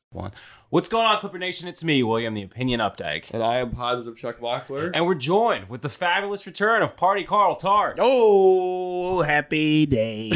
One. What's going on, Clipper Nation? It's me, William, the Opinion Updike. And I am Positive Chuck Mockler. And we're joined with the fabulous return of Party Carl Tart. Oh, happy day.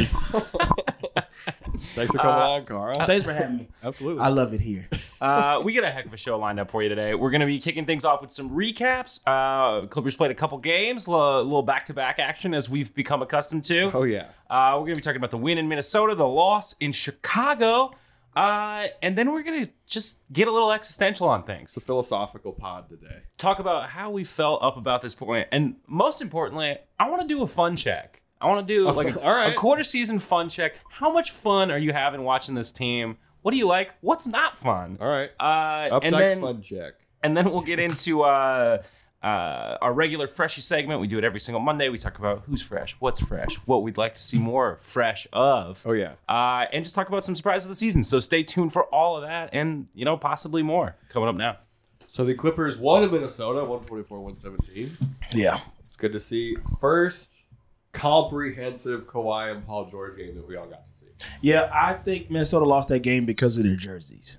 Thanks for coming on, Carl. Thanks for having me. Absolutely. I love it here. We got a heck of a show lined up for you today. We're going to be kicking things off with some recaps. Clippers played a couple games, a little back-to-back action as we've become accustomed to. Oh, yeah. We're going to be talking about the win in Minnesota, the loss in Chicago, and then we're going to just get a little existential on things. It's a philosophical pod today. Talk about how we felt up about this point. And most importantly, I want to do a fun check. I want to do a quarter season fun check. How much fun are you having watching this team? What do you like? What's not fun? All right. Up next fun check. And then we'll get into our regular Freshie segment. We do it every single Monday. We talk about who's fresh, what's fresh, what we'd like to see more fresh of. Oh, yeah. And just talk about some surprises of the season. So stay tuned for all of that and, possibly more coming up now. So the Clippers won in Minnesota, 124-117. Yeah. It's good to see. First comprehensive Kawhi and Paul George game that we all got to see. Yeah, I think Minnesota lost that game because of their jerseys.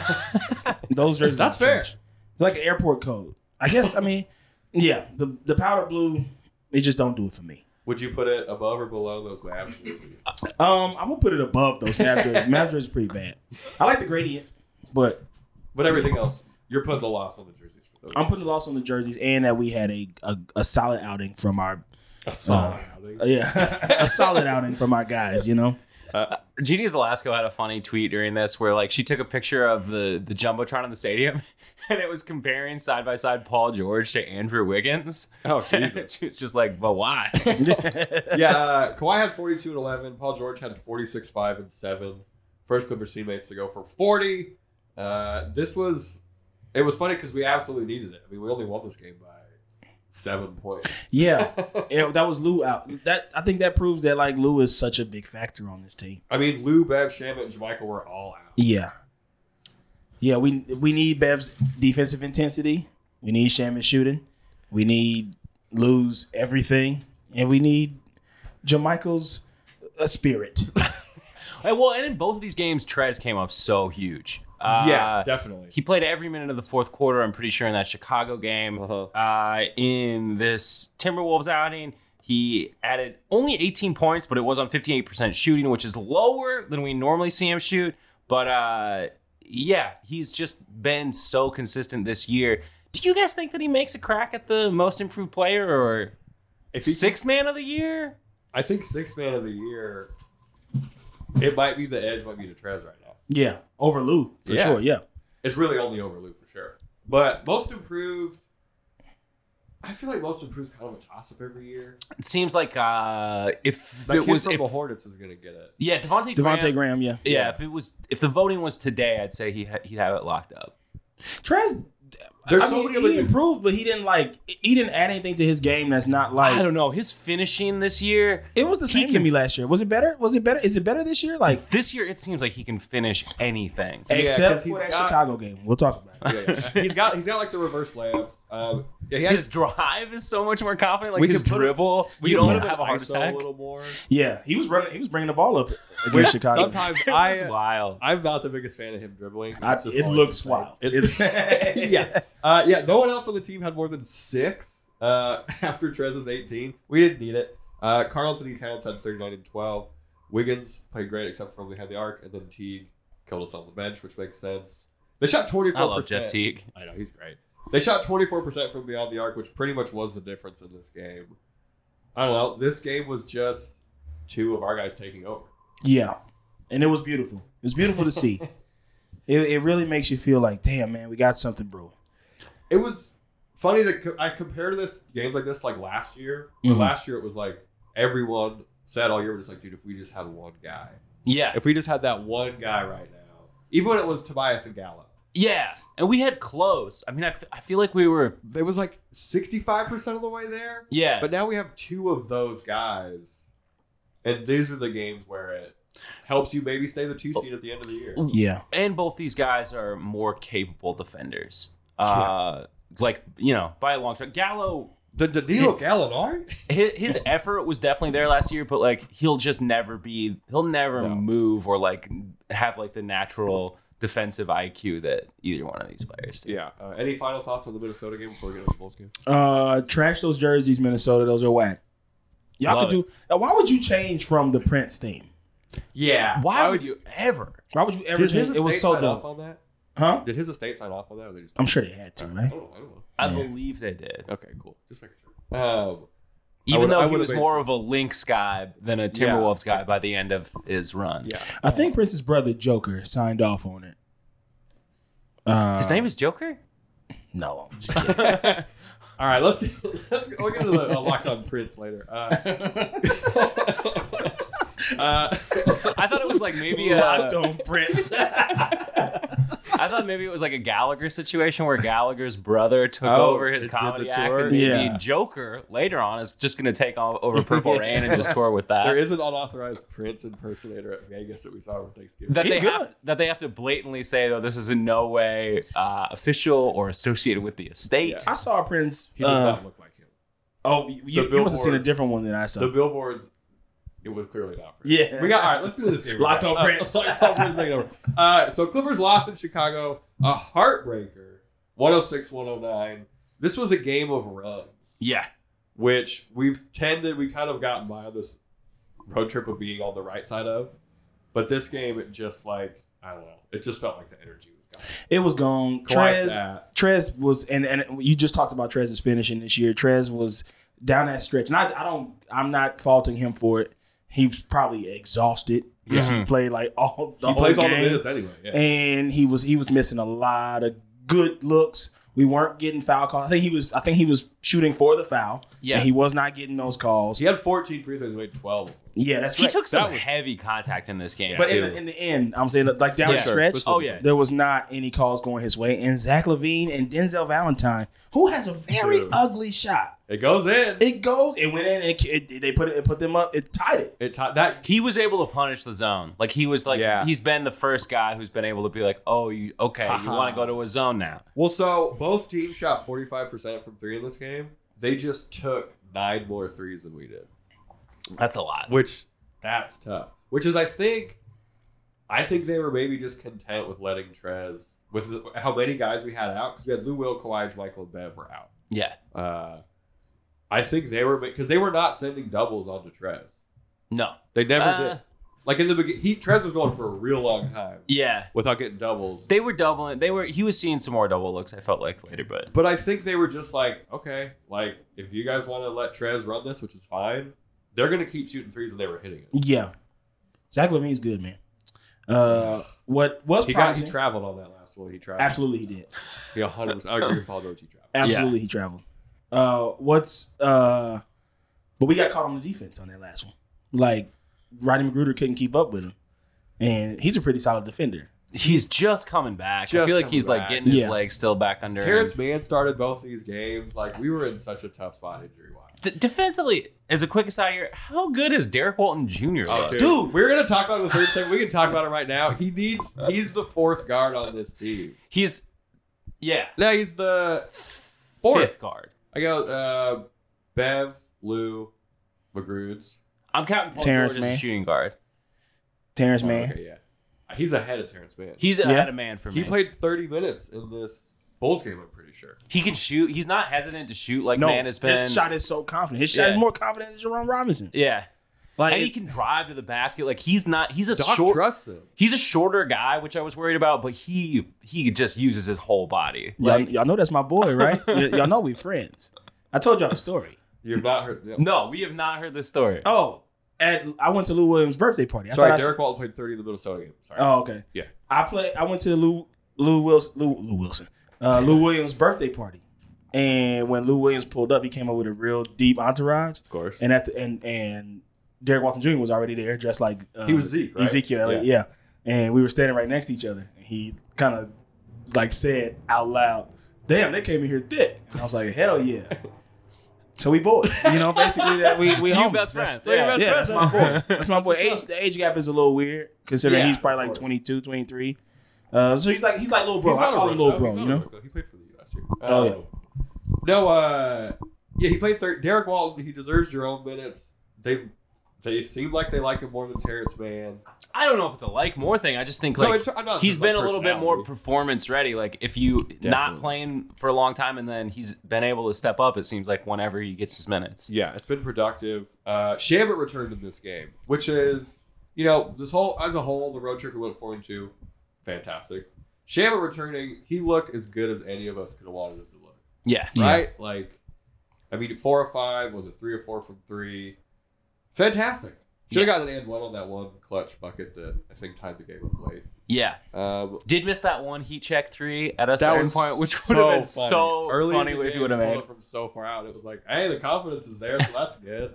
Those jerseys. That's fair. It's like an airport code. I guess, yeah, the powder blue, they just don't do it for me. Would you put it above or below those Mavs jerseys? I'm going to put it above those Mavs jerseys. Mavs jerseys is pretty bad. I like the gradient, but everything else, you're putting the loss on the jerseys. For those I'm putting the loss on the jerseys and that we had a solid outing from our a solid outing. Yeah, a solid outing from our guys, Gigi Zelasco had a funny tweet during this where she took a picture of the Jumbotron in the stadium and it was comparing side by side Paul George to Andrew Wiggins. Oh, Jesus. She was just like, but why? Yeah, Kawhi had 42 and 11. Paul George had 46, 5 and 7. First Clippers teammates to go for 40. It was funny because we absolutely needed it. We only won this game by 7 points. Yeah, that was Lou out. I think that proves that Lou is such a big factor on this team. Lou, Bev, Shamet, and JaMychal were all out. Yeah. We need Bev's defensive intensity. We need Shamet shooting. We need Lou's everything, and we need JaMychal's spirit. Well, and in both of these games, Trez came up so huge. Yeah, definitely. He played every minute of the fourth quarter, I'm pretty sure, in that Chicago game. In this Timberwolves outing, he added only 18 points, but it was on 58% shooting, which is lower than we normally see him shoot. But, he's just been so consistent this year. Do you guys think that he makes a crack at the most improved player or sixth man of the year? I think sixth man of the year, it might be the edge, might be the Trez right now. Yeah, over Lou, for sure, yeah. It's really only over Lou, for sure. But most improved, I feel like most improved is kind of a toss-up every year. It seems like if that it was... If the Hornets is going to get it. Yeah, Devontae Graham, yeah. Yeah, if the voting was today, I'd say he'd have it locked up. Trez... he improved, but he didn't add anything to his game that's not I don't know. His finishing this year, it was the same to me last year. Was it better? Is it better this year? This year, it seems like he can finish anything except for that Chicago game. We'll talk about it. Yeah. He's got the reverse layups. His drive is so much more confident. His dribble, you don't have a heart attack. A little more. Yeah, he was running. He was bringing the ball up against Chicago. Sometimes it's wild. I'm not the biggest fan of him dribbling. It looks wild. No one else on the team had more than 6 after Trez's 18. We didn't need it. Karl-Anthony Towns had 39 and 12. Wiggins played great except for when we had the arc, and then Teague killed us on the bench, which makes sense. They shot 24%. I love Jeff Teague. I know, he's great. They shot 24% from beyond the arc, which pretty much was the difference in this game. I don't know. This game was just 2 of our guys taking over. Yeah, and it was beautiful. It was beautiful to see. It really makes you feel like, damn, man, we got something brewing. It was funny I compared this games like this last year. Mm-hmm. Last year it was everyone said all year, just dude, if we just had one guy. Yeah. If we just had that one guy right now. Even when it was Tobias and Gallo. Yeah. And we had close. I feel like we were... It was 65% of the way there. Yeah. But now we have 2 of those guys. And these are the games where it helps you maybe stay the 2 seed at the end of the year. Yeah. And both these guys are more capable defenders. By a long shot. Gallo... The Danilo Gallinari? His effort was definitely there last year, but he'll just never be... He'll never move or have the natural defensive IQ that either one of these players do. Yeah. Any final thoughts on the Minnesota game before we get into the Bulls game? Trash those jerseys, Minnesota. Those are whack. Y'all could do. Why would you change from the Prince team? Yeah. Why would you ever? Why would you ever change? It was so dumb. On that? Huh? Did his estate sign off on that? Or they just I'm sure they had to, right? I don't know. I believe they did. Okay, cool. Just making sure. Even though he would've was made more sense. of a Lynx guy than a Timberwolves guy by the end of his run. Yeah. I think Prince's brother Joker signed off on it. His name is Joker? No, I'm just kidding. All right, we'll get into the Locked On Prince later. I thought it was like maybe Locked on Prince. I thought maybe it was like a Gallagher situation where Gallagher's brother took over his did comedy the act, tour? and maybe Yeah. Joker later on is just going to take over Purple Rain and just tour with that. There is an unauthorized Prince impersonator at Vegas that we saw over Thanksgiving. that He's they have to blatantly say though this is in no way official or associated with the estate. Yeah. I saw Prince. He does not look like him. Oh, you must have seen a different one than I saw. The billboards, it was clearly not Prince. Yeah. We got, all right, let's do this game. Locked on Prince. Locked on Prince taking over. So Clippers lost in Chicago. A heartbreaker. 106-109. This was a game of runs. Yeah. Which we kind of gotten by on this road trip of being on the right side of. But this game, it just I don't know. It just felt like the energy was gone. It was gone. Trez was, and you just talked about Trez's finishing this year. Trez was down that stretch, and I'm not faulting him for it. He was probably exhausted because he played like all the He whole plays game, all the minutes anyway. Yeah. and he was missing a lot of good looks. We weren't getting foul calls. I think he was shooting for the foul. Yeah. And he was not getting those calls. He had 14 free throws and made 12. Yeah, that's He right. took some heavy contact in this game But too. in the end, I'm saying like down the Yeah. stretch, Oh, yeah. there was not any calls going his way. And Zach LaVine and Denzel Valentine, who has a very ugly shot, It goes in. it went in, and they put them up, it tied it. He was able to punish the zone. Like he was like Yeah. he's been the first guy who's been able to be like, oh, you want to go to a zone now? Well, so both teams shot 45% from three in this game. They just took 9 more threes than we did. That's a lot. That's tough. Which is, I think they were maybe just content with letting Trez, with how many guys we had out, because we had Lou Will, Kawhi, Michael, and Bev were out. Yeah. I think they were, because they were not sending doubles onto Trez. No. They never did. Like in the beginning, Trez was going for a real long time. Yeah. Without getting doubles. They were doubling. He was seeing some more double looks, I felt like later, But I think they were just like, okay, like if you guys want to let Trez run this, which is fine, they're going to keep shooting threes, and they were hitting it. Yeah. Zach LaVine's good, man. What was He traveled on that last one. He traveled. Absolutely he did. He 100%. I agree with Paul George. He traveled. Absolutely he traveled. But we got caught on the defense on that last one. Like Rodney McGruder couldn't keep up with him. And he's a pretty solid defender. He's just coming back. I feel like he's like getting his legs still back under Terrence him. Mann started both these games. Like we were in such a tough spot injury-wise. Defensively, as a quick aside here, how good is Derek Walton Jr.? Dude, we're gonna talk about it in the third segment. We can talk about it right now. He's the fourth guard on this team. He's the fifth guard. I go Bev, Lou, McGrudes. I'm counting Paul Terrence George as a Mann. shooting guard. Terrence Mann. Okay, yeah. He's ahead of Terrence Mann. He's ahead of man for me. He played 30 minutes in this Bulls game, I'm pretty sure. He can shoot. He's not hesitant to shoot like No, Man has been. his shot is so confident. His shot is more confident than Jerome Robinson. Yeah. Like, and he can drive to the basket. Like he's a Doc trusts him. He's a shorter guy, which I was worried about, but he just uses his whole body. Like y'all know that's my boy, right? Y'all know we friends. I told y'all the story. You've not heard. No, we have not heard this story. Oh, I went to Lou Williams' birthday party. Sorry, Derek Walton played 30 in the Minnesota game. Sorry. Oh, okay. Yeah. I went to Lou Williams' birthday party, and when Lou Williams pulled up, he came up with a real deep entourage. Of course. And and Derek Walton Jr. was already there, dressed like he was Zeke, right? Ezekiel, yeah. And we were standing right next to each other. And he kind of like said out loud, "Damn, they came in here thick." And I was like, "Hell yeah!" So we boys, basically that we So you homies. best friends. That's my boy. That's my boy. The age gap is a little weird considering he's probably like course. 22, 23. So he's like little bro. He's I not call a him rookie. little bro. He's You not a know. rookie. He played for the U.S. here. Oh yeah. He played Derek Walton. He deserves Jerome minutes. They seem like they like him more than Terrence Mann. I don't know if it's a like more thing. I just think like he's been a little bit more performance ready. Like if you not playing for a long time and then he's been able to step up, it seems like whenever he gets his minutes. Yeah, it's been productive. Shamet returned in this game, which is, this whole as a whole, the road trip we went 4-2, fantastic. Shamet returning, he looked as good as any of us could have wanted him to look. Yeah. Right? Yeah. Like, 4 or 5, was it 3 or 4 from 3? Fantastic. Should have gotten an and one on that one clutch bucket that I think tied the game up late. Yeah. Did miss that one heat check 3 at a certain point, which would have been so funny if you would have made it from so far out. It was like, hey, the confidence is there, so that's good.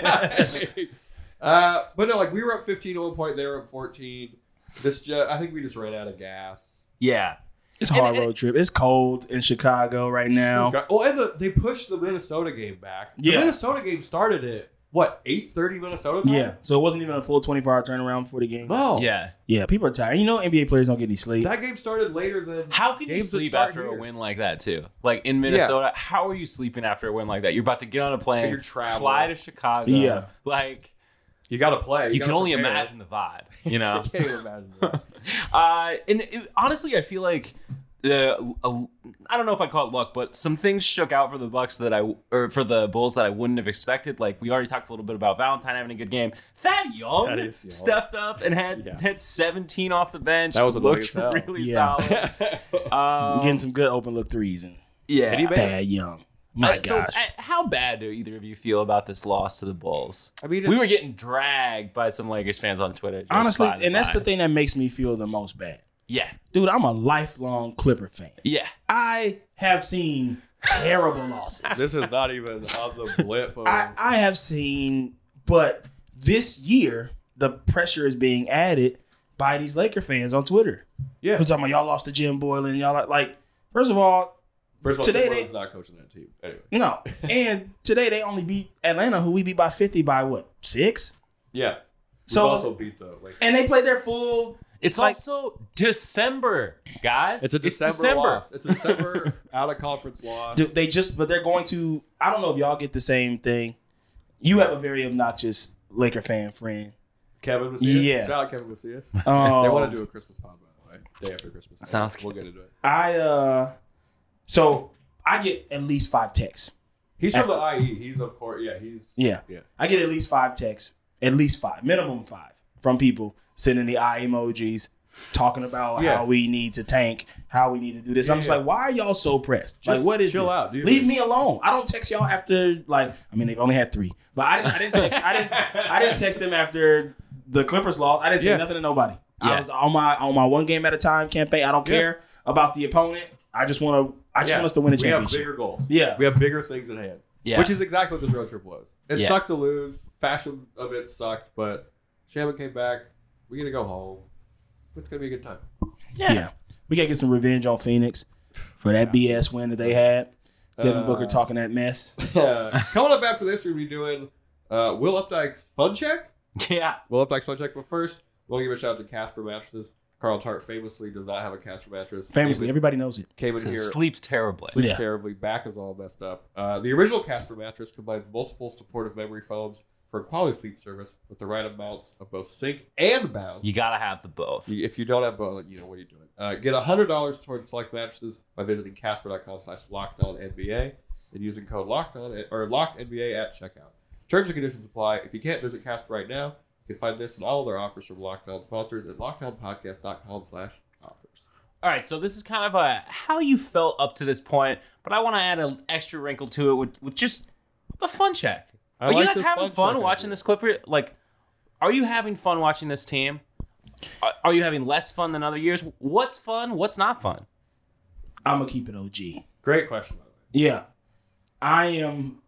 But no, like we were up 15 at one point, they were up 14. I think we just ran out of gas. Yeah. It's a hard road trip. It's cold in Chicago right now. And they pushed the Minnesota game back. The Minnesota game started at 8:30 Minnesota time? Yeah, so it wasn't even a full 24-hour turnaround for the game. No. Yeah, people are tired. NBA players don't get any sleep. That game started later than How can you sleep after a win like that, too? Like, in Minnesota, how are you sleeping after a win like that? You're about to get on a plane, fly to Chicago. Yeah. Like... You got to play. You can only imagine the vibe, you know? I can't even imagine that. Honestly, I feel like I don't know if I call it luck, but some things shook out for the Bucks for the Bulls that I wouldn't have expected. Like we already talked a little bit about Valentine having a good game. Thad Young stepped up and had 17 off the bench. That was looked really solid. Getting some good open look threes and Thad Young. My gosh. So, how bad do either of you feel about this loss to the Bulls? I mean, we were getting dragged by some Lakers fans on Twitter. Honestly, and that's the thing that makes me feel the most bad. Yeah. Dude, I'm a lifelong Clipper fan. Yeah. I have seen terrible losses. This is not even on the blip. I have seen, but this year, the pressure is being added by these Laker fans on Twitter. Yeah. Who's talking about y'all lost to Jim Boylan. Y'all like, first of all, today Boylan's not coaching that team. Anyway. No. And today they only beat Atlanta, who we beat by 50 by what? 6? Yeah. We also beat the Lakers. And they played their full. It's also December, guys. It's a December loss. It's a December out of conference loss. Dude, but they're going to. I don't know if y'all get the same thing. You have a very obnoxious Laker fan friend, Kevin Macias. Yeah, shout out Kevin Macias. They want to do a Christmas pod, by the way, day after Christmas. Sounds good. We'll get into it. So I get at least 5 texts. He's from the IE. He's of course. Yeah. I get at least 5 texts, at least 5, minimum 5 from people sending the eye emojis, talking about how we need to tank, how we need to do this. I'm just like, why are y'all so pressed? Just like, what is chill this? Out, dude. Leave me alone. I don't text y'all after they've only had 3, but I didn't text them after the Clippers lost. I didn't say nothing to nobody. I was on my one game at a time campaign. I don't care about the opponent. I just want us to win a championship. We have bigger goals. Yeah, we have bigger things at hand. Yeah, which is exactly what this road trip was. It sucked to lose. Fashion of it sucked, but Shamet came back. We're going to go home. It's going to be a good time. Yeah. We got to get some revenge on Phoenix for that BS win that they had. Devin Booker talking that mess. Coming up after this, we're going to be doing Will Updike's Fun Check. Yeah. Will Updike's Fun Check. But first, we'll give a shout out to Casper Mattresses. Carl Tart famously does not have a Casper mattress. Everybody knows it. Came in here. Sleeps terribly. Back is all messed up. The original Casper mattress combines multiple supportive memory foams for a quality sleep service with the right amounts of both sink and bounce. You gotta have the both. If you don't have both, what are you doing? Get $100 towards select mattresses by visiting Casper.com/LockedOnNBA and using code LockedOnNBA at checkout. Terms and conditions apply. If you can't visit Casper right now, you can find this and all other offers from Locked On sponsors at LockedOnPodcast.com/offers. All right, so this is kind of how you felt up to this point, but I want to add an extra wrinkle to it with just a fun check. Are you guys having fun watching this Clipper? Like, are you having fun watching this team? Are you having less fun than other years? What's fun? What's not fun? I'm going to keep it OG. Great question, by the way. Yeah. I am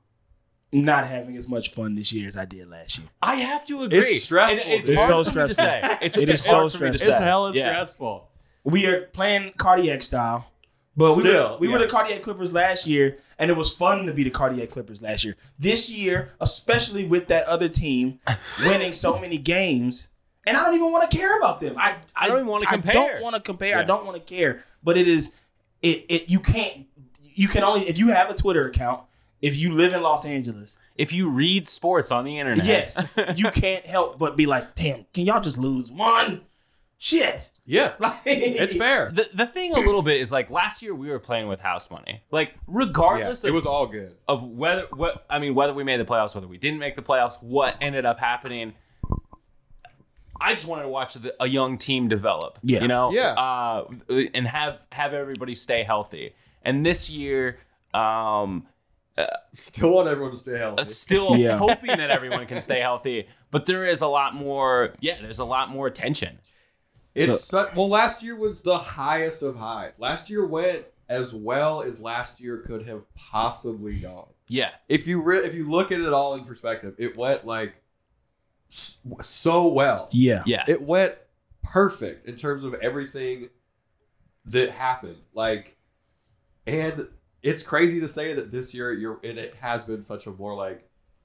not having as much fun this year as I did last year. I have to agree. It's stressful. It's so stressful. To say. It is so stressful. It's hella stressful. We are playing cardiac style. But we were the Cardiac Clippers last year, and it was fun to be the Cardiac Clippers last year. This year, especially with that other team winning so many games, and I don't even want to care about them. I don't even want to compare. I don't want to compare. Yeah. I don't want to care. But it is you can only, if you have a Twitter account, if you live in Los Angeles, if you read sports on the internet, yes, you can't help but be like, damn, can y'all just lose one? Shit. Yeah. Like, It's fair. The thing a little bit is like last year we were playing with house money. Like regardless It was all good. of whether we made the playoffs, whether we didn't make the playoffs, what ended up happening. I just wanted to watch a young team develop. Yeah. You know? Yeah. And have everybody stay healthy. And this year, Still want everyone to stay healthy. still Yeah. hoping that everyone can stay healthy. But there is a lot more. Yeah, there's a lot more tension. Last year was the highest of highs. Last year went as well as last year could have possibly gone. Yeah. If you look at it all in perspective, it went like so well. yeah. Yeah. It went perfect in terms of everything that happened. Like, and it's crazy to say that this year it has been such a more like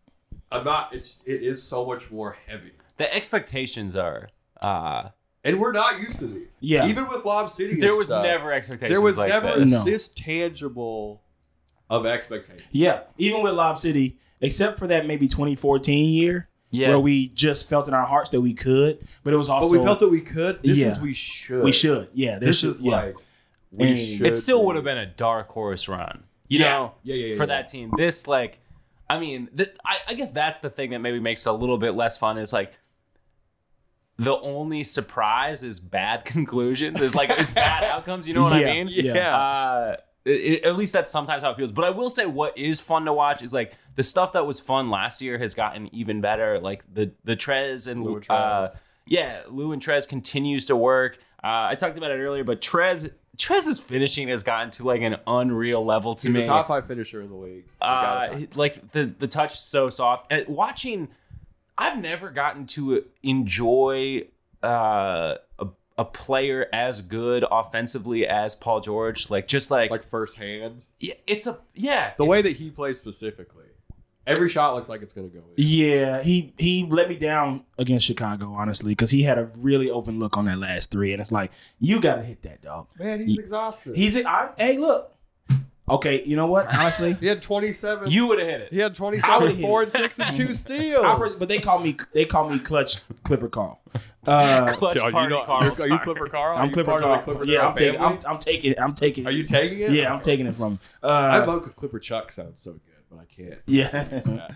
it is so much more heavy. The expectations are. And we're not used to these. Yeah. Even with Lob City, There and was stuff, never expectations. there was like never this. No. this tangible of expectation. Yeah. Even with Lob City, except for that maybe 2014 year, Yeah. where we just felt in our hearts that we could, but it was also But we felt that we could. This Yeah. is we should. we should. Yeah. This should, is yeah. like we And should. It still be. would have been a dark horse run. You Yeah. know? Yeah, For yeah. that team. This, like, I mean, I guess that's the thing that maybe makes it a little bit less fun is like, the only surprise is bad conclusions. Is like it's bad outcomes. You know what Yeah. I mean? Yeah. At least that's sometimes how it feels. But I will say, what is fun to watch is like the stuff that was fun last year has gotten even better. Like the Trez and Lou and Trez. Lou and Trez continues to work. I talked about it earlier, but Trez's finishing has gotten to like an unreal level to He's me. a top 5 finisher in the league. Like the touch is so soft. Watching, I've never gotten to enjoy a player as good offensively as Paul George. Like just like firsthand. Yeah, The way that he plays specifically. Every shot looks like it's going to go in. Yeah, he let me down against Chicago, honestly, because he had a really open look on that last three, and it's like, you got to hit that, dog. Man, he's exhausted. Hey, look. Okay, you know what? Honestly, He had 27. you would have hit it. He had I 27, would've hit 4 it. and 6 and 2 steals. but they call me Clutch Clipper Carl. Clutch Are party, Carl. you Clipper Carl? Are I'm you Clipper part of the Carl. Clipper Yeah, Carl I'm family? taking it. I'm taking it. Are you taking it? Yeah, I'm taking it from him. I love because Clipper Chuck sounds so good, but I can't. Yeah.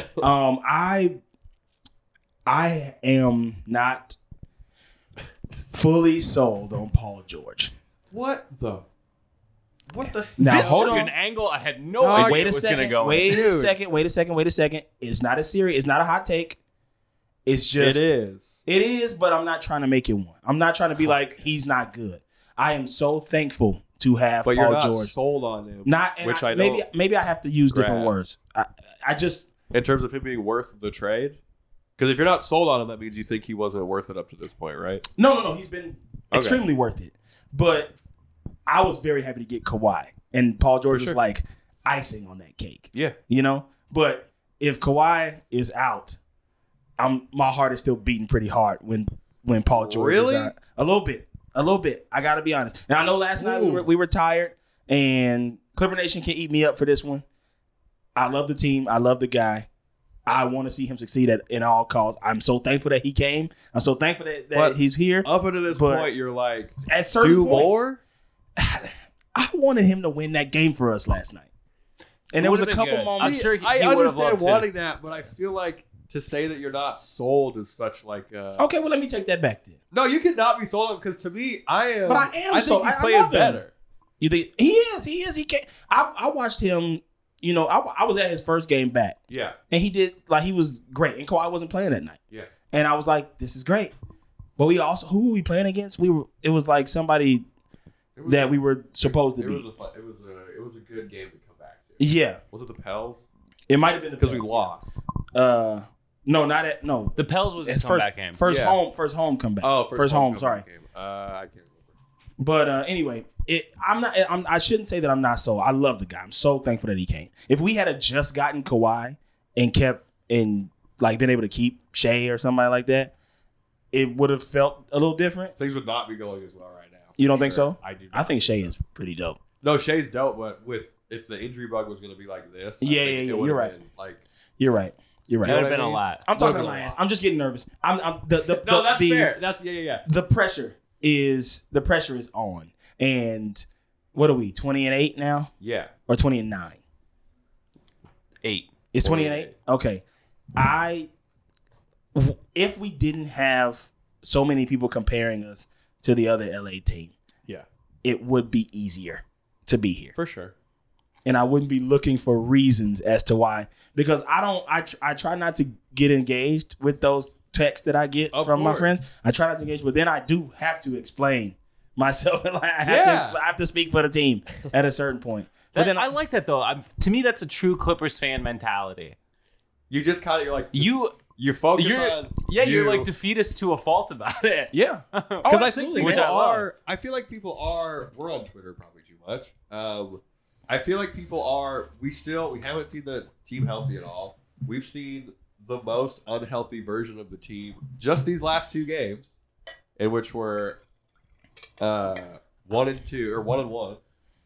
I am not fully sold on Paul George. What the? Now This hold took on. an angle I had no Dog, idea Wait a it was going to second. go. Wait Dude. a second. It's not a serious. It's not a hot take. It's just. It is. It is, but I'm not trying to make it one. I'm not trying to be like he's not good. I am so thankful to have But you're Paul not George. sold on him. Which maybe I have to use different grasp. words. I just In terms of him being worth the trade? Because if you're not sold on him, that means you think he wasn't worth it up to this point, right? no. He's been Okay. extremely worth it. But I was very happy to get Kawhi, and Paul George For was sure. like icing on that cake. Yeah. You know. But if Kawhi is out, my heart is still beating pretty hard when Paul George is Really? out. A little bit. I got to be honest. And I know last night we were tired, and Clipper Nation can eat me up for this one. I love the team. I love the guy. I want to see him succeed in all costs. I'm so thankful that he came. I'm so thankful that But he's here. Up until this But point, you're like, At certain do points, more? I wanted him to win that game for us last night. And there was a Would've been couple good. moments. I'm sure he I would've understand loved to. wanting that, but I feel like to say that you're not sold is such like a... Okay, well, let me take that back then. No, you cannot be sold on him because to me, I am. But I am I sold. think he's I playing love him. better. You think he is? He can't. I watched him. You know, I was at his first game back, Yeah. and he was great. And Kawhi wasn't playing that night, Yeah. and I was like, "This is great." But who were we playing against? It was like somebody that we were supposed to It beat. was a good game to come back to. Yeah, Was it the Pels? it might have been Because we Pels. lost. No, not at no. The Pels was his It's comeback game. First Yeah. home comeback. Oh, first home. Sorry. Game. I can't remember. But anyway, I shouldn't say that I'm not sold. I love the guy. I'm so thankful that he came. If we had just gotten Kawhi and kept and like been able to keep Shea or somebody like that, it would have felt a little different. Things would not be going as well right now. You don't think so? I do. I think Shea is pretty dope. No, Shea's dope, but if the injury bug was going to be like this, you're right. Like, you're right. It would have been a lot. I'm talking about my ass. I'm just getting nervous. That's fair. That's The pressure is on. And what are we? 20-8 now? Yeah. Or 20-9? 8. It's 20-8. Okay. If we didn't have so many people comparing us to the other LA team, it would be easier to be here for sure. And I wouldn't be looking for reasons as to why, because I try not to get engaged with those texts that I get from my friends. I try not to engage, but then I do have to explain myself, and I have to speak for the team at a certain point. But then I like that though. To me, that's a true Clippers fan mentality. You just kind of, you're like, you focus on you're like defeatist to a fault about it. Yeah. Because I think I feel like people are, we're on Twitter probably too much. I feel like people are, we haven't seen the team healthy at all. We've seen the most unhealthy version of the team just these last 2 games, in which we're 1-2 or 1-1.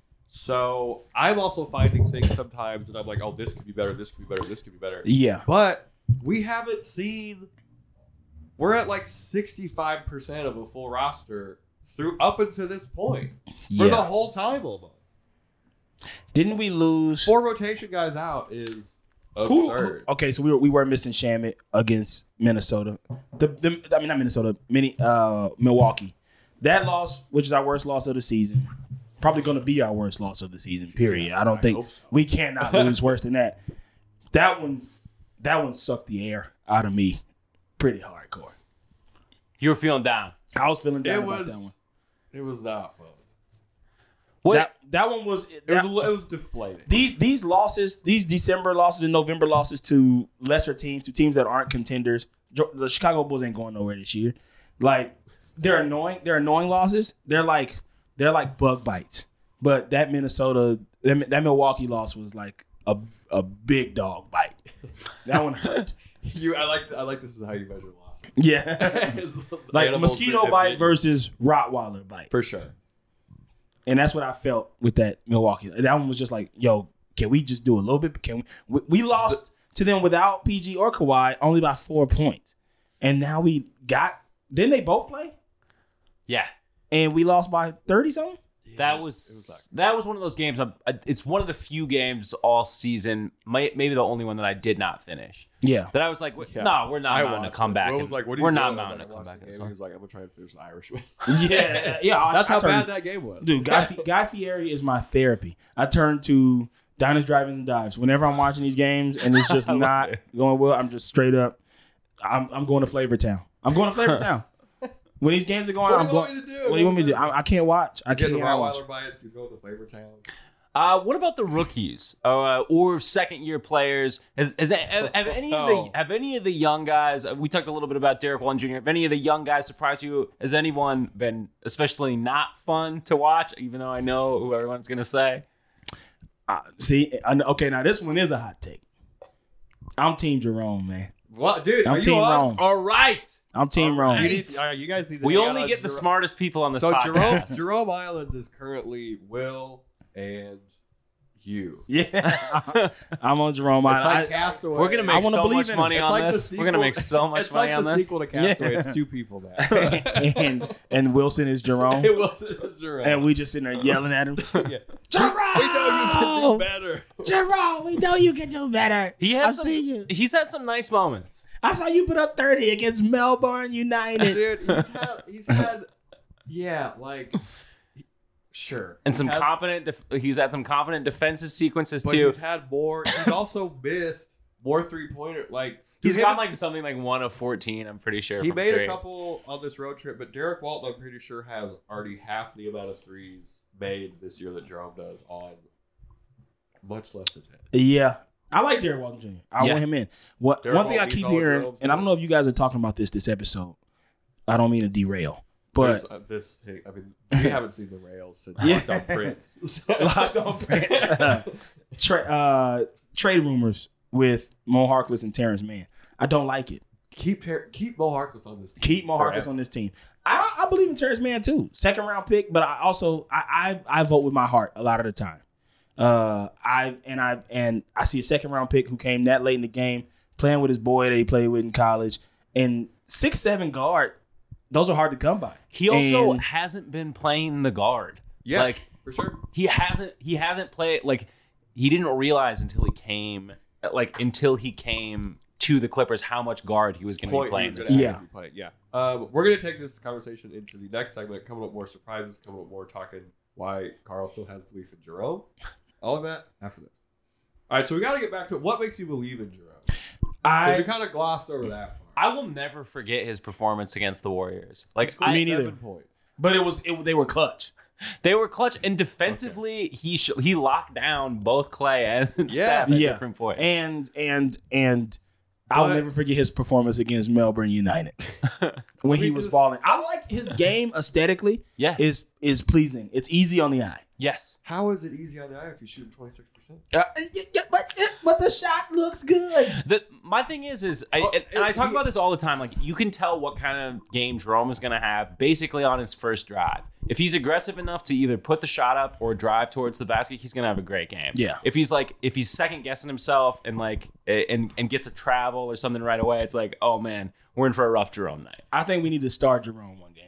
So I'm also finding things sometimes that I'm like, oh, this could be better, this could be better, this could be better. Yeah. But we haven't seen, we're at like 65% of a full roster up until this point. For the whole time almost. Didn't we lose 4 rotation guys out is absurd. Okay, so we were missing Shamet against Minnesota. Not Minnesota, Milwaukee. That loss, which is our worst loss of the season, probably going to be our worst loss of the season. Period. I don't think we cannot lose worse than that. That one sucked the air out of me, pretty hardcore. You were feeling down. I was feeling down about that one. It was not fun. That one was. It was deflating. These losses, these December losses and November losses to lesser teams, to teams that aren't contenders. The Chicago Bulls ain't going nowhere this year. Like, they're annoying. They're annoying losses. They're like bug bites. But that that Milwaukee loss was like a big dog bite. That one hurt. I like this is how you measure losses. Yeah. Like a mosquito bite versus Rottweiler bite. For sure. And that's what I felt with that Milwaukee. That one was just like, yo, can we just do a little bit? Can we lost to them without PG or Kawhi only by 4 points. And now didn't they both play? Yeah. And we lost by 30-something? That was one of those games. It's one of the few games all season, maybe the only one that I did not finish. Yeah. That I was like, no, we're not mounting to come back. We're not mounting to come back. He was like, I'm going to try and finish the Irish one. Yeah. That's how bad that game was. Dude, Guy Fieri is my therapy. I turn to Diners, Drive-Ins, and Dives. Whenever I'm watching these games and it's just not going well, I'm just straight up, I'm going to Flavortown. When these games are going, I'm going. What do you want me to do? I can't watch. I can't watch. Bites. He's going to Flavortown. What about the rookies or second-year players? Have any of the young guys? We talked a little bit about Derek Walton Jr. Have any of the young guys surprised you? Has anyone been especially not fun to watch? Even though I know who everyone's going to say. Okay, now this one is a hot take. I'm Team Jerome, man. What, dude? I'm Team Rome. All right. I'm Team Rome. You guys need to. We only get the smartest people on this podcast. Jerome Island is currently Will and you. Yeah, I'm on Jerome Island. It's like Castaway. We're gonna make so much money on this. We're gonna make so much money on this. It's like the sequel to Castaway. It's 2 people now. and Wilson is Jerome. Wilson is Jerome. And we just sitting there yelling at him. Yeah. Jerome, we know you can do better. Jerome, we know you can do better. He's had some nice moments. I saw you put up 30 against Melbourne United. Dude, he's had sure. And he's had some confident defensive sequences but too. He's had more. He's also missed more 3-pointer. He's got something like 1 of 14. I'm pretty sure. He made a couple on this road trip, but Derek Walton, I'm pretty sure, has already half the amount of threes made this year that Jerome does on much less than 10. Yeah. I like Derek Walton Jr. I want him in. One thing I keep hearing, and I don't know if you guys are talking about this episode. I don't mean to derail, but we haven't seen the rails since Locked on Prince. Locked on Prince. Trade rumors with Mo Harkless and Terrence Mann. I don't like it. Keep Mo Harkless on this team. Keep Mo Harkless on this team. I believe in Terrence Mann too. 2nd round pick, but I also I vote with my heart a lot of the time. I see a second round pick who came that late in the game, playing with his boy that he played with in college, and 6'7" guard. Those are hard to come by. He also hasn't been playing the guard. Yeah, like for sure. He hasn't played, like, he didn't realize until he came to the Clippers how much guard he was going to be playing this year. Yeah. We're going to take this conversation into the next segment, coming up more surprises, coming up more talking why Carl still has belief in Jerome. All of that after this. All right, so we got to get back to what makes you believe in Jerome. Because we kind of glossed over that part. I will never forget his performance against the Warriors. Like, me neither. Points. But they were clutch. They were clutch, and defensively, he locked down both Clay and Steph at different points. And I'll never forget his performance against Melbourne United when he was balling. I like his game aesthetically. Yeah, is pleasing. It's easy on the eye. Yes. How is it easy on the eye if you're shooting 26%? But the shot looks good. My thing is I talk about this all the time. Like, you can tell what kind of game Jerome is going to have basically on his first drive. If he's aggressive enough to either put the shot up or drive towards the basket, he's going to have a great game. Yeah. If he's second guessing himself and gets a travel or something right away, it's like, oh man, we're in for a rough Jerome night. I think we need to start Jerome one game.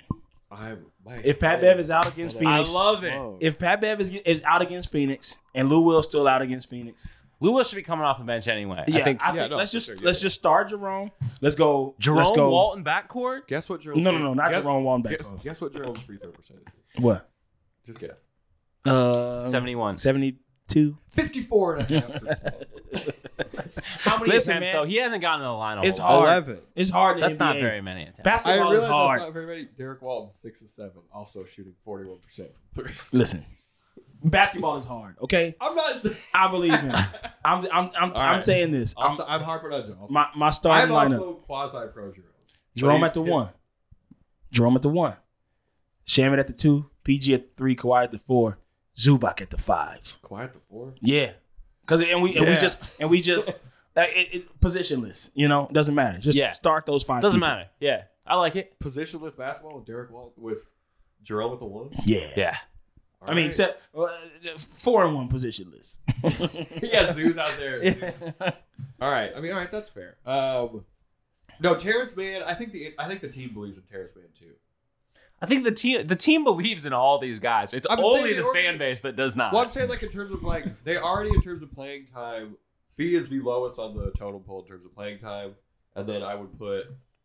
If Pat Bev is out against Phoenix, I love it. If Pat Bev is out against Phoenix and Lou Will's still out against Phoenix, Lou Will should be coming off the bench anyway. Yeah, I think let's just start Jerome. Let's go. Walton backcourt. Guess what Jerome? No, not Jerome Walton backcourt. Guess what Jerome's free throw percentage is? What? Just guess. 71. 72. 54.5%. How many attempts though? He hasn't gotten to the line. It's hard. 11. It's hard. In That's NBA. not very many attempts. Basketball is hard. That's not very many. Derek Walton 6 of 7, also shooting 41% from 3. Listen, basketball is hard. Okay, I'm not saying. I believe him. I'm saying this. I'm harping on Joe. My starting lineup. I'm also quasi pro Jerome. Jerome at the 1. Jerome at the 1. Shaman at the 2. PG at the 3. Kawhi at the 4. Zubac at the 5. Kawhi at the 4. Yeah, because we just positionless. You know, it doesn't matter. Just start those 5. Doesn't people. matter. Yeah, I like it. Positionless basketball with Derek Walton with Jerome at the 1. Yeah. All I mean, right. except 4-1 positionless. Yeah, Zoo's out there. All right, that's fair. No, Terrence Mann. I think the team believes in Terrence Mann too. I think the team believes in all these guys. It's only the fan base that does not. Well, I'm saying, like, in terms of, like, in terms of playing time, Fee is the lowest on the totem pole in terms of playing time, and then I would put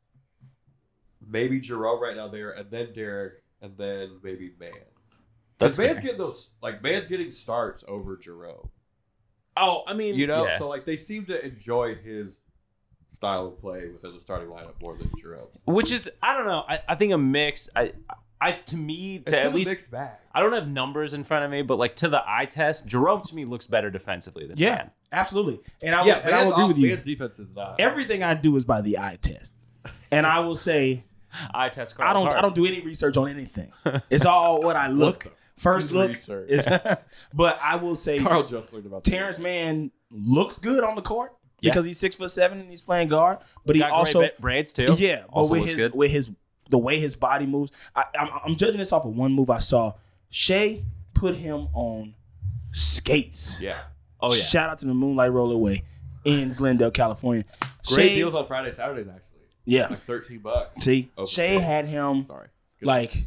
maybe Jerome right now there, and then Derek, and then maybe Mann. That's Mann's getting starts over Jerome. Oh, I mean, so like they seem to enjoy his style of play within the starting lineup more than Jerome. Which is, I don't know. I think a mix. To me, It's at least, mixed bag. I don't have numbers in front of me, but like to the eye test, Jerome to me looks better defensively than Mann. Absolutely. And I will agree with you. Mann's defense is not. Everything I do is by the eye test, and I will say eye test. I don't do any research on anything. It's all what I look. First look is, but I will say Carl just learned about Terrence Mann looks good on the court because he's 6'7" and he's playing guard, but he also great braids too. Yeah, but with the way his body moves, I'm judging this off of one move I saw. Shea put him on skates. Yeah. Oh yeah. Shout out to the Moonlight Rollerway in Glendale, California. Great deals on Friday, Saturdays actually. Yeah, like $13. See, Shea had him. Sorry. Like.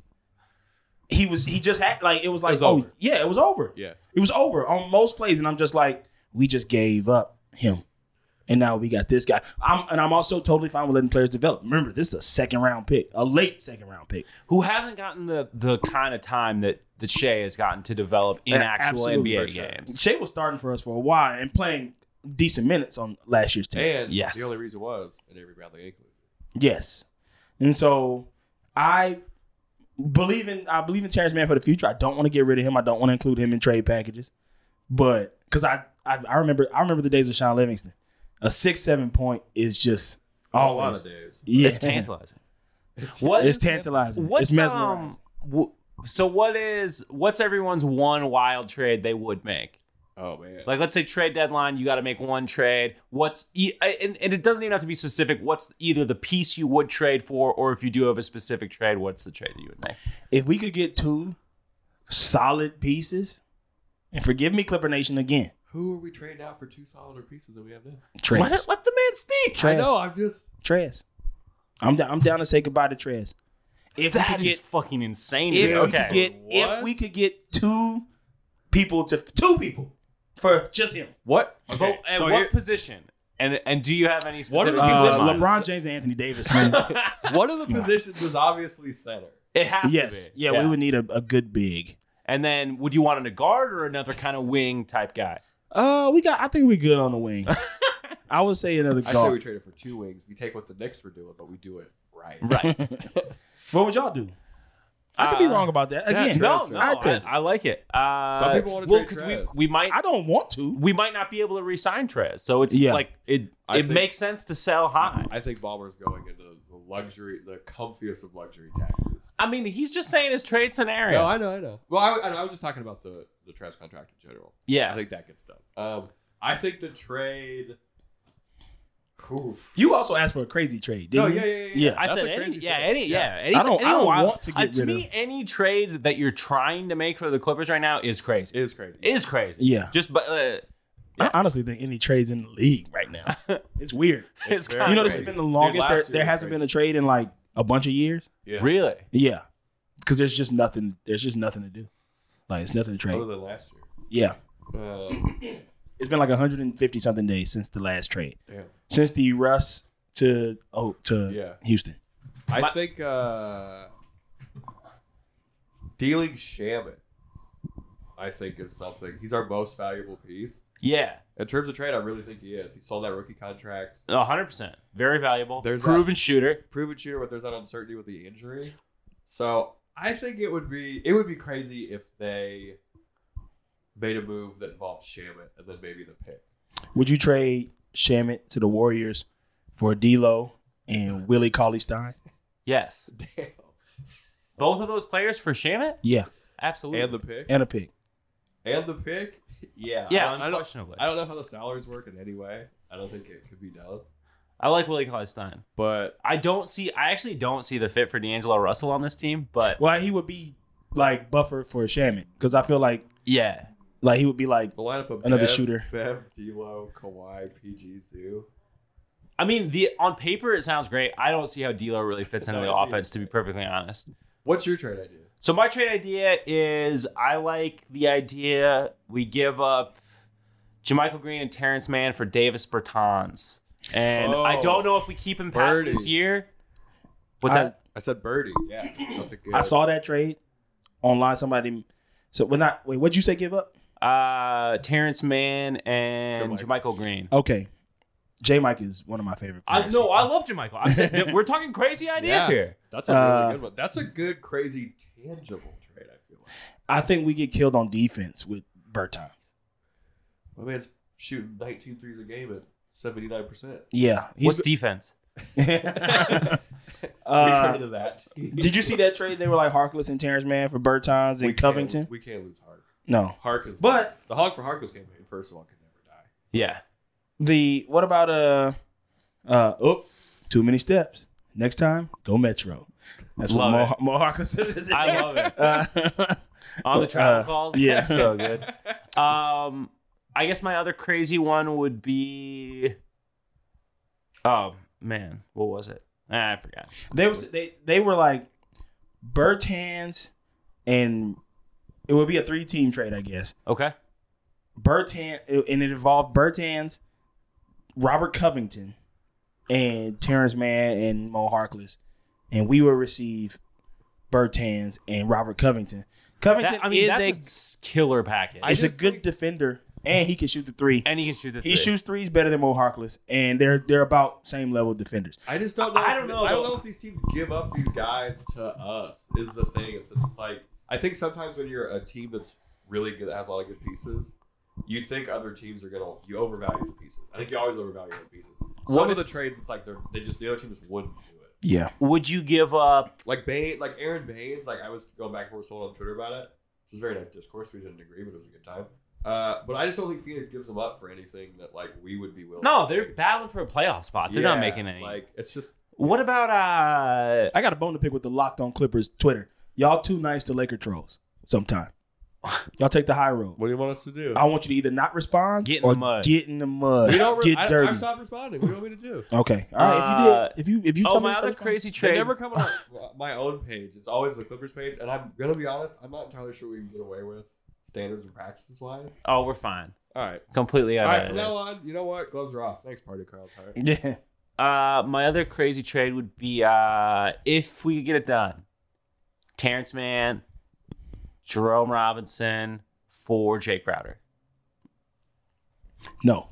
He just had like it was like it was over. Yeah, it was over. Yeah, it was over on most plays, and I'm just like, we just gave up him, and now we got this guy. I'm also totally fine with letting players develop. Remember, this is a second round pick, a late second round pick, who hasn't gotten the kind of time that Shea has gotten to develop in actual NBA games. Shea was starting for us for a while and playing decent minutes on last year's team. And the only reason was an Avery Bradley ankle. Yes, and so I believe in Terrence Mann for the future. I don't want to get rid of him. I don't want to include him in trade packages. But because I remember the days of Sean Livingston. A 6-7 point is just always. A lot of days. Yeah. It's tantalizing. It's tantalizing. It's mesmerizing. So what's everyone's one wild trade they would make? Oh man! Like, let's say trade deadline, you got to make one trade. And it doesn't even have to be specific. What's either the piece you would trade for, or if you do have a specific trade, what's the trade that you would make? If we could get 2 solid pieces, And forgive me, Clipper Nation, again. Who are we trading out for 2 solider pieces that we have now? Trez. Let the man speak. Trez. I know. I'm just. Trez. I'm down to say goodbye to Trez. If That we could is fucking insane. if Dude. we could get What? if we could get two people for just him. What? But Okay, at so what here- position? And do you have any One of specific the people in positions- mind? LeBron James and Anthony Davis. one of the positions is obviously center. It has Yes. to be. Yeah, we would need a good big. And then would you want a guard or another kind of wing type guy? I think we're good on the wing. I would say another I say we guard. traded for 2 wings. We take what the Knicks were doing, but we do it right. Right. What would y'all do? I could be wrong about that. yeah, Again, Trez. I like it. Some people want to well, trade because Trez. we might I don't want to. we might not be able to re-sign Trez, so it's Yeah. like it I it think- makes sense to sell high. I think Ballmer's going into the luxury, the comfiest of luxury taxes. I mean, he's just saying his trade scenario. No, I know. Well, I was just talking about the Trez contract in general. Yeah. I think that gets done. I think the trade. Oof. You also asked for a crazy trade, No, didn't you? yeah. I That's said a any, crazy yeah, trade. any, yeah. Any, I don't wild- want to get to rid me, of- any trade that you're trying to make for the Clippers right now is crazy. It is crazy. Is crazy. Yeah. Just but I honestly think any trades in the league right now. It's weird. it's very kind You know, of this has crazy. been the longest. last year There was hasn't crazy. been a trade in like a bunch of years. Yeah. really. Yeah, because there's just nothing. There's just nothing to do. Like it's nothing to trade. Other than last year. Yeah, it's been like 150 something days since the last trade. Damn. Since the Russ to Yeah. Houston. I think dealing Shamit, I think, is something. He's our most valuable piece. Yeah. In terms of trade, I really think he is. He sold that rookie contract. 100%. Very valuable. There's proven shooter. Proven shooter, but there's that uncertainty with the injury. So I think it would be crazy if they made a move that involved Shamit and then maybe the pick. Would you trade Shamit to the Warriors for D'Lo and Willie Cauley-Stein? Yes. Damn. Both of those players for Shamit? Yeah, Absolutely. And the pick. and a pick. And the pick. Yeah. yeah, I don't, unquestionably. I don't know how the salaries work in any way. I don't think it could be done. I like Willie Cauley-Stein. But I actually don't see the fit for D'Angelo Russell on this team, but Well, he would be like buffer for Shamit because I feel like yeah. he would be like the lineup of Another Bev, shooter. Bev, D'Lo, Kawhi, PG, Zoo. I mean, on paper it sounds great. I don't see how D'Lo really fits into the offense, to be perfectly honest. What's your trade idea? So my trade idea is I like the idea we give up JaMychal Green and Terrence Mann for Davis Bertans. And I don't know if we keep him past Birdie. this year. What's that? I said Birdie. Yeah, that's a good. I saw that trade online. Somebody. So we're not. Wait, what'd you say? Give up? Terrence Mann and JaMychal Green. Okay. J. Mike is one of my favorite players. I love JaMychal. I'm saying that we're talking crazy ideas Yeah. here. That's a really good one. That's a good, crazy, tangible trade. I feel like I think we get killed on defense with Bertans. my man's shooting 19 threes a game at 79%. Yeah. What's defense? We turn into that. Did you see that trade? They were like Harkless and Terrence Mann for Bertans and Covington. We can't lose Hark. No. Hark is. But- the hog for Harkless campaign, first of all, can never die. Yeah. What about too many steps. Next time, go Metro. That's Love what Mo Harkless said. I love it. On the travel calls. yeah. So good. I guess my other crazy one would be. Oh man, what was it? I forgot. They were like Bertans, and it would be a 3-team trade, I guess. Okay. And it involved Bertans, Robert Covington, and Terrence Mann and Mo Harkless, and we will receive Bertans and Robert Covington. Covington That's a killer package. is a good defender, and he can shoot the three. And he can shoot the three. He shoots threes better than Mo Harkless, and they're about same level defenders. I just don't know. I don't know, I don't though. know if these teams give up these guys to us. Is the thing. It's like I think sometimes when you're a team that's really good, that has a lot of good pieces, you think other teams are you overvalue the pieces. I think you always overvalue the pieces. Some of the trades, it's like the other team just wouldn't do it. Yeah, Would you give up? Like Aaron Baines. Like I was going back and forth with someone on Twitter about it. It was a very nice discourse. We didn't agree, but it was a good time. But I just don't think Phoenix gives them up for anything that like we would be willing. No, to they're take. battling for a playoff spot. They're not making any. Like it's just What about I got a bone to pick with the Locked On Clippers Twitter. Y'all too nice to Laker trolls sometime. Y'all take the high road. What do you want us to do? I want you to either not respond Get in or the mud. get in the mud. Get dirty. I stopped responding. What do you want me to do? Okay. All right. If you tell me my to other stop crazy They trade. never come on my own page. It's always the Clippers page, and I'm gonna be honest. I'm not entirely sure we can get away with standards and practices wise. Oh, we're fine. All right. Completely All right. unedited. From now on, you know what? Gloves are off. Thanks, Party Carl Tart. Yeah. My other crazy trade would be if we could get it done. Terrence Mann, Jerome Robinson for Jake Crowder. No.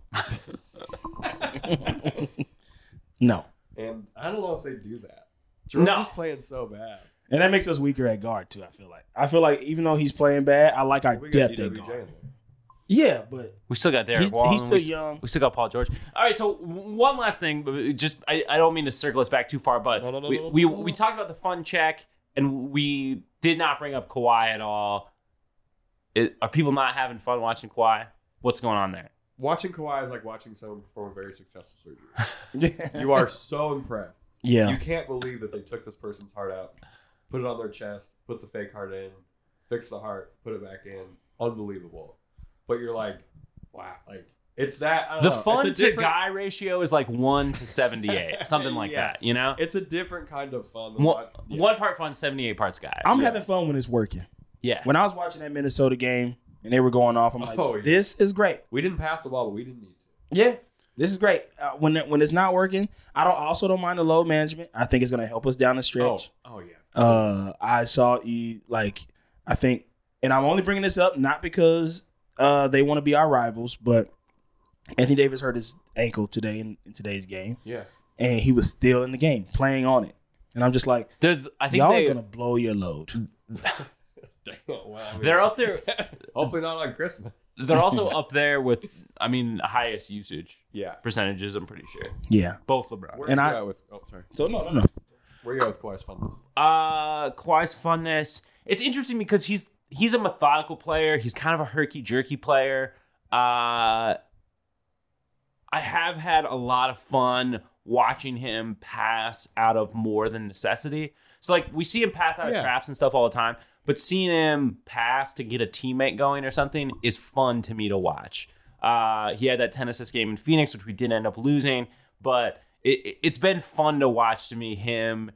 No. And I don't know if they do that. Jerome's No. just playing so bad. And that makes us weaker at guard too. I feel like even though he's playing bad, I like our We got depth at DWJ guard. in there. Yeah, but We still got Derek he's Wong. still young. We still got Paul George. All right, so one last thing, but just I don't mean to circle us back too far, but No. we talked about the fun check, and we did not bring up Kawhi at all. Are people not having fun watching Kawhi? What's going on there? Watching Kawhi is like watching someone perform a very successful surgery. You are so impressed. Yeah. You can't believe that they took this person's heart out, put it on their chest, put the fake heart in, fix the heart, put it back in. Unbelievable. But you're like, wow, like it's that. I don't The know. fun It's a to different- guy ratio is like 1 to 78, something like Yeah. that. You know, It's a different kind of fun. Than one part fun, 78 parts guy. I'm having fun when it's working. Yeah. When I was watching that Minnesota game and they were going off, I'm like, Oh, yeah. this is great. We didn't pass the ball, but we didn't need to. Yeah, this is great. When it's not working, I also don't mind the load management. I think it's going to help us down the stretch. Oh yeah. I saw I think, and I'm only bringing this up not because they want to be our rivals, but Anthony Davis hurt his ankle today in today's game, Yeah. and he was still in the game playing on it, and I'm just like, I think y'all are gonna blow your load. Damn, well, I mean, they're up there. hopefully not on Christmas. They're also up there with, highest usage Yeah. percentages. I'm pretty sure Yeah. both LeBron. Where And you I- at with? Oh, sorry. So no. Where you at with Kawhi's funness? Kawhi's funness. It's interesting because he's a methodical player. He's kind of a herky-jerky player. I have had a lot of fun watching him pass out of more than necessity. So, like, we see him pass out of Yeah. traps and stuff all the time, but seeing him pass to get a teammate going or something is fun to me to watch. He had that 10 assist game in Phoenix, which we did end up losing, but it's been fun to watch to me him.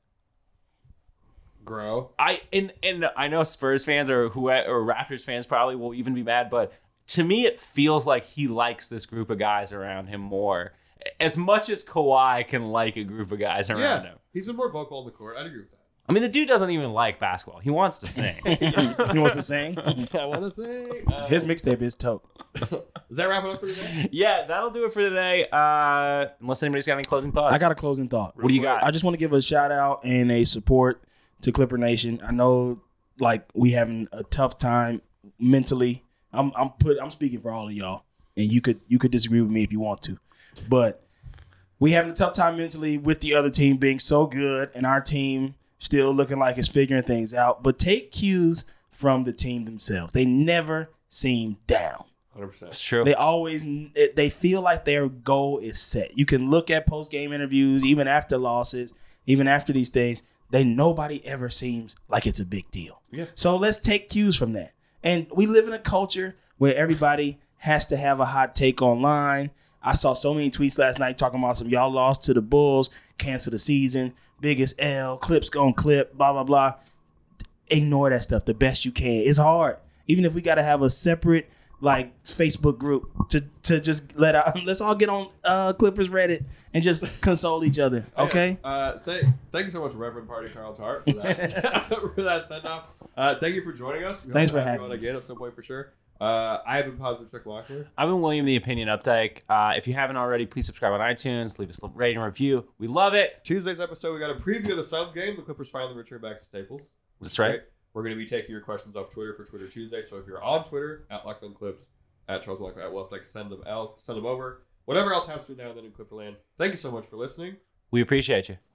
Grow. And I know Spurs fans or Raptors fans probably will even be mad, but to me it feels like he likes this group of guys around him more, as much as Kawhi can like a group of guys around him. He's been more vocal on the court. I'd agree with that. I mean, the dude doesn't even like basketball. He wants to sing. He wants to sing. I want to say. His mixtape is dope. Does that wrap it up for today? Yeah, that'll do it for today. Unless anybody's got any closing thoughts. I got a closing thought. What do you got? I just want to give a shout out and a support to Clipper Nation. I know, like, we having a tough time mentally. I'm speaking for all of y'all, and you could disagree with me if you want to, but we having a tough time mentally with the other team being so good and our team still looking like it's figuring things out. But take cues from the team themselves. They never seem down. 100%. It's true. They feel like their goal is set. You can look at post-game interviews, even after losses, even after these things. Nobody ever seems like it's a big deal. Yeah. So let's take cues from that. And we live in a culture where everybody has to have a hot take online. I saw so many tweets last night talking about some y'all lost to the Bulls, cancel the season, biggest L, clips gonna clip, blah, blah, blah. Ignore that stuff the best you can. It's hard. Even if we got to have a separate Facebook group to just let out. Let's all get on Clippers Reddit and just console each other. Okay. Thank you so much, Reverend Party Carl Tart, for that for that send off. Thank you for joining us. Thanks for having having me me. again at some point for sure. I have been Positive Chuck Walker. I've been William the Opinion Updike. If you haven't already, please subscribe on iTunes. Leave us a rating and review. We love it. Tuesday's episode, we got a preview of the Suns game. The Clippers finally return back to Staples. That's right. We're going to be taking your questions off Twitter for Twitter Tuesday. So if you're on Twitter, at LockedOnClips, at Charles Malcolm, at Wealthdeck, send them over. Whatever else happens between now and then in Clipperland. Thank you so much for listening. We appreciate you.